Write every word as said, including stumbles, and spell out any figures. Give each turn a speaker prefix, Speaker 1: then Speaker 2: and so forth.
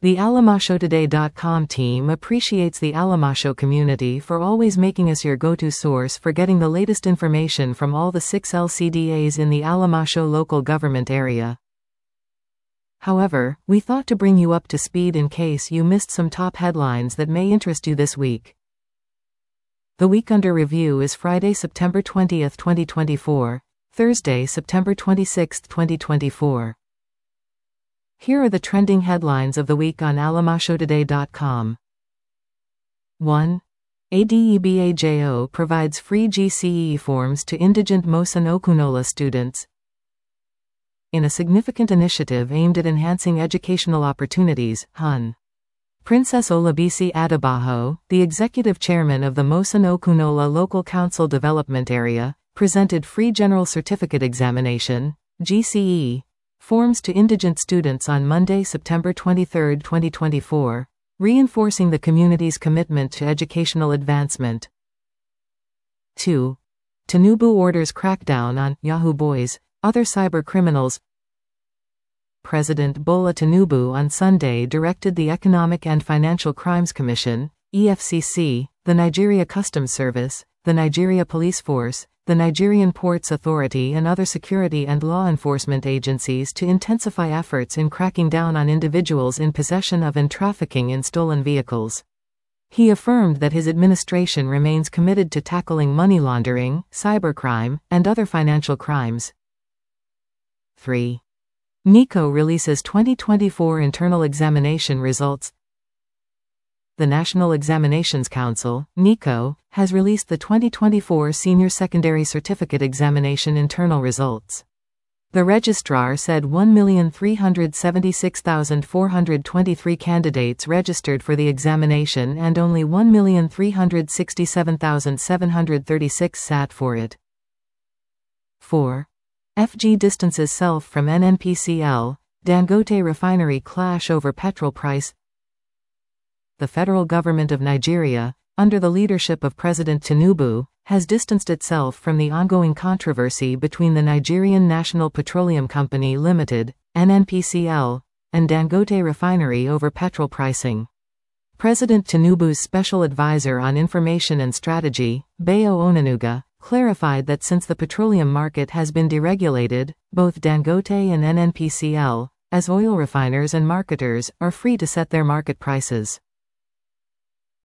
Speaker 1: The Alamasho Today dot com team appreciates the Alamasho community for always making us your go-to source for getting the latest information from all the six L C D As in the Alamasho local government area. However, we thought to bring you up to speed in case you missed some top headlines that may interest you this week. The week under review is Friday, September twentieth, twenty twenty-four, Thursday, September twenty-sixth, twenty twenty-four. Here are the trending headlines of the week on Alamasho Today dot com. one. ADEBAJO provides free G C E forms to indigent Mosan Okunola students. In a significant initiative aimed at enhancing educational opportunities, H U N. Princess Olabisi Adebayo, the executive chairman of the Mosan Okunola Local Council Development Area, presented free General Certificate Examination, G C E, forms to indigent students on Monday, September twenty-third, twenty twenty-four, reinforcing the community's commitment to educational advancement. two. Tinubu orders crackdown on Yahoo Boys, other cyber criminals. President Bola Tinubu on Sunday directed the Economic and Financial Crimes Commission, E F C C, the Nigeria Customs Service, the Nigeria Police Force, the Nigerian Ports Authority and other security and law enforcement agencies to intensify efforts in cracking down on individuals in possession of and trafficking in stolen vehicles. He affirmed that his administration remains committed to tackling money laundering, cybercrime, and other financial crimes. three. NICO releases twenty twenty-four internal examination results. The National Examinations Council, NICO, has released the twenty twenty-four Senior Secondary Certificate Examination internal results. The registrar said one million three hundred seventy-six thousand four hundred twenty-three candidates registered for the examination and only one million three hundred sixty-seven thousand seven hundred thirty-six sat for it. four. F G distances self from N N P C L, Dangote refinery clash over petrol price. The federal government of Nigeria, under the leadership of President Tinubu, has distanced itself from the ongoing controversy between the Nigerian National Petroleum Company Limited, N N P C L, and Dangote refinery over petrol pricing. President Tinubu's special advisor on information and strategy, Bayo Onanuga, clarified that since the petroleum market has been deregulated, both Dangote and N N P C L, as oil refiners and marketers, are free to set their market prices.